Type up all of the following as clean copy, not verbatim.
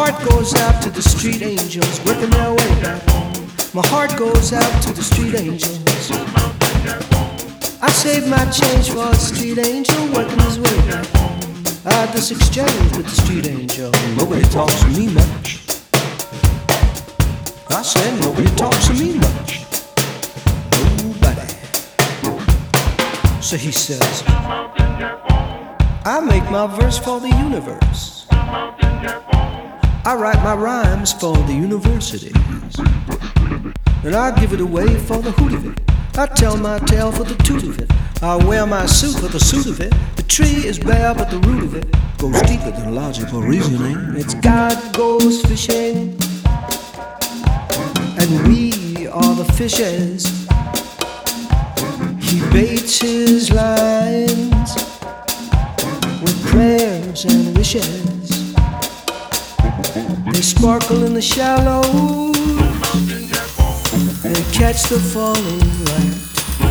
heart goes out to the street angels working their way back home. My heart goes out to the street angels. I saved my change for a street angel working his way back home. I had this exchange with the street angel. Nobody talks to me much. I said nobody talks to me much. Nobody. So he says, I make my verse for the universe. I write my rhymes for the universities. And I give it away for the hoot of it. I tell my tale for the toot of it. I wear my suit for the suit of it. The tree is bare but the root of it goes deeper than logical reasoning. It's God goes fishing and we are the fishes. He baits his lines with prayers and wishes. They sparkle in the shallows and catch the falling light.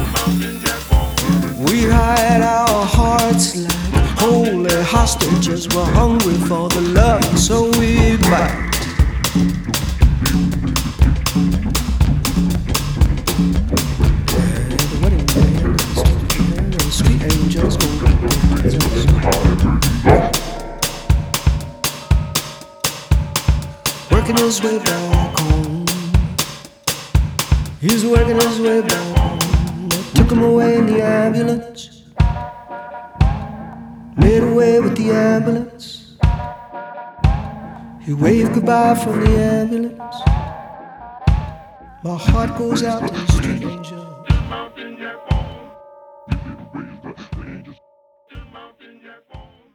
We hide our hearts like holy hostages. We're hungry for the love, so we bite. The wedding band and the street angels go. Working his way back home. He's working his way back home. They took him away in the ambulance. Made away with the ambulance. He waved goodbye from the ambulance. My heart goes out to the street angel.